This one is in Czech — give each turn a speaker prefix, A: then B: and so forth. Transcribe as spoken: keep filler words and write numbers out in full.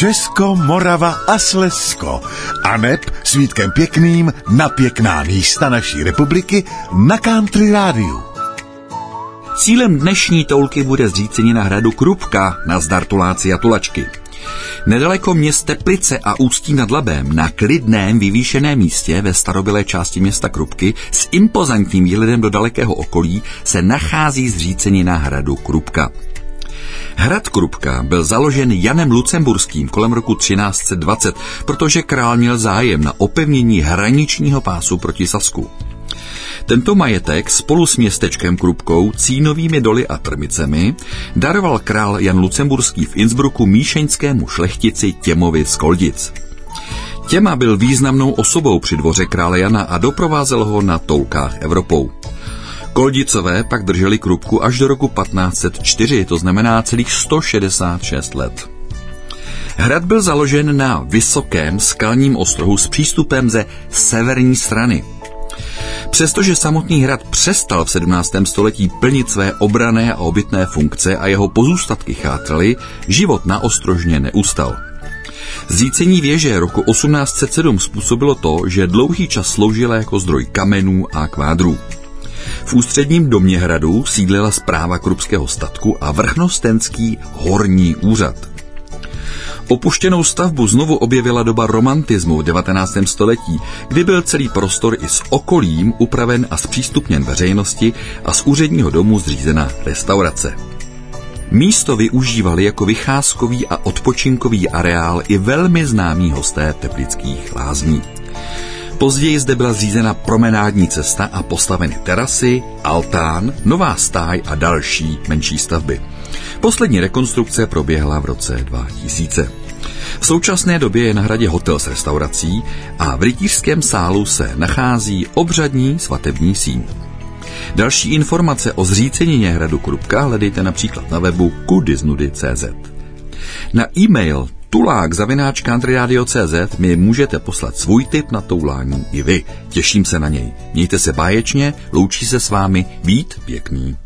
A: Česko, Morava a Slezsko. A neb s Vítkem Pěkným na pěkná místa naší republiky na Country Rádiu.
B: Cílem dnešní toulky bude zřícenina hradu Krupka, nazdar tuláci a tulačky. Nedaleko měst Teplice a Ústí nad Labem, na klidném vyvýšeném místě ve starobylé části města Krupky s impozantním výhledem do dalekého okolí se nachází zřícenina hradu Krupka. Hrad Krupka byl založen Janem Lucemburským kolem roku třináct set dvacet, protože král měl zájem na opevnění hraničního pásu proti Sasku. Tento majetek spolu s městečkem Krupkou, Cínovými doly a Trmicemi daroval král Jan Lucemburský v Innsbrucku míšeňskému šlechtici Těmovi z Koldic. Těma byl významnou osobou při dvoře krále Jana a doprovázel ho na toulkách Evropou. Koldicové pak drželi Krupku až do roku patnáct set čtyři, to znamená celých sto šedesát šest let. Hrad byl založen na vysokém skalním ostrohu s přístupem ze severní strany. Přestože samotný hrad přestal v sedmnáctém století plnit své obranné a obytné funkce a jeho pozůstatky chátraly, život na ostrožně neustal. Zřícení věže roku osmnáct set sedm způsobilo to, že dlouhý čas sloužila jako zdroj kamenů a kvádrů. V ústředním domě hradu sídlila správa krupského statku a vrchnostenský horní úřad. Opuštěnou stavbu znovu objevila doba romantismu v devatenáctém století, kdy byl celý prostor i s okolím upraven a zpřístupněn veřejnosti a z úředního domu zřízena restaurace. Místo využívali jako vycházkový a odpočinkový areál i velmi známí hosté teplických lázní. Později zde byla zřízena promenádní cesta a postaveny terasy, altán, nová stáj a další menší stavby. Poslední rekonstrukce proběhla v roce dva tisíce. V současné době je na hradě hotel s restaurací a v rytířském sálu se nachází obřadní svatební síň. Další informace o zřícenině hradu Krupka hledejte například na webu kudiznudy tečka cé zet. Na e-mail tulák zavináč countryradio tečka cé zet mi můžete poslat svůj tip na toulání i vy. Těším se na něj. Mějte se báječně, loučí se s vámi Vít Pěkný.